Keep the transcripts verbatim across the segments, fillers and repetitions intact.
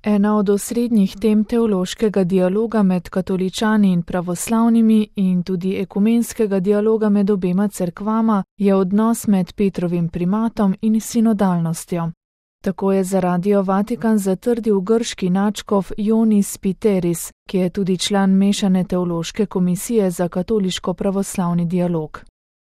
Ena od osrednjih tem teološkega dialoga med katoličani in pravoslavnimi in tudi ekumenskega dialoga med obema cerkvama je odnos med Petrovim primatom in sinodalnostjo. Tako je za Radio Vatikan zatrdil grški nadškof Ioannis Spiteris, ki je tudi član mešane teološke komisije za katoliško-pravoslavni dialog.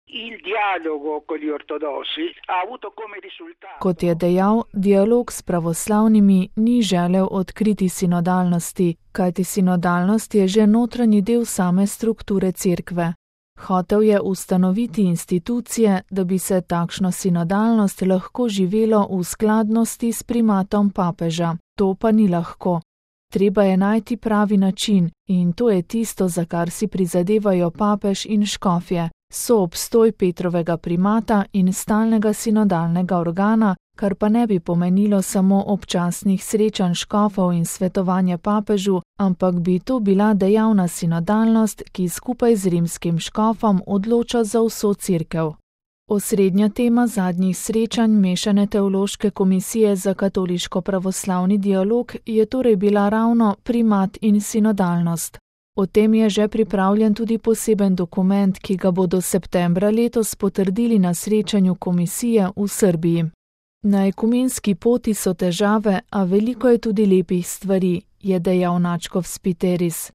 Kot je dejal, dialog s pravoslavnimi ni želel odkriti sinodalnosti, kajti sinodalnost je že notranji del same strukture cerkve. Hotel je ustanoviti institucije, da bi se takšno sinodalnost lahko živelo v skladnosti s primatom papeža. To pa ni lahko. Treba je najti pravi način in to je tisto, za kar si prizadevajo papež in škofje. Soobstoj Petrovega primata in stalnega sinodalnega organa, kar pa ne bi pomenilo samo občasnih srečanj škofov in svetovanja papežu, ampak bi to bila dejavna sinodalnost, ki skupaj z rimskim škofom odloča za vso cerkev. Osrednja tema zadnjih srečanj mešane teološke komisije za katoliško-pravoslavni dialog je torej bila ravno primat in sinodalnost. O tem je že pripravljen tudi poseben dokument, ki ga bodo septembra letos potrdili na srečanju komisije v Srbiji. Na ekumenski poti so težave, a veliko je tudi lepih stvari, je dejal nadškof Spiteris.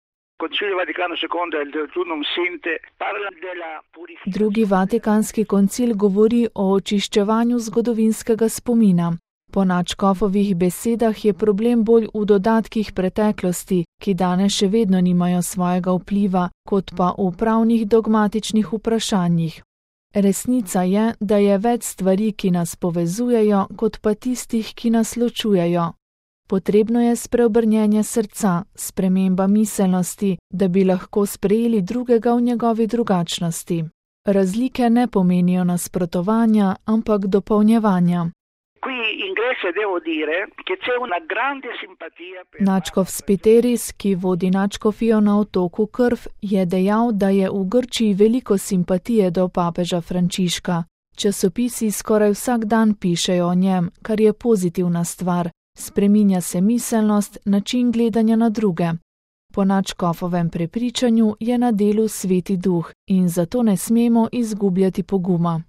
Drugi vatikanski koncil govori o očiščevanju zgodovinskega spomina. Po nadškofovih besedah je problem bolj v dodatkih preteklosti, ki danes še vedno nimajo svojega vpliva, kot pa v pravnih dogmatičnih vprašanjih. Resnica je, da je več stvari, ki nas povezujejo, kot pa tistih, ki nas ločujejo. Potrebno je spreobrnjenje srca, sprememba miselnosti, da bi lahko sprejeli drugega v njegovi drugačnosti. Razlike ne pomenijo nasprotovanja, ampak dopolnjevanja. Nadškof Spiteris, ki vodi nadškofijo na otoku Krf, je dejal, da je v Grčiji veliko simpatije do papeža Frančiška. Časopisi skoraj vsak dan pišejo o njem, kar je pozitivna stvar. Spreminja se miselnost, način gledanja na druge. Po nadškofovem prepričanju je na delu Sveti Duh in zato ne smemo izgubljati poguma.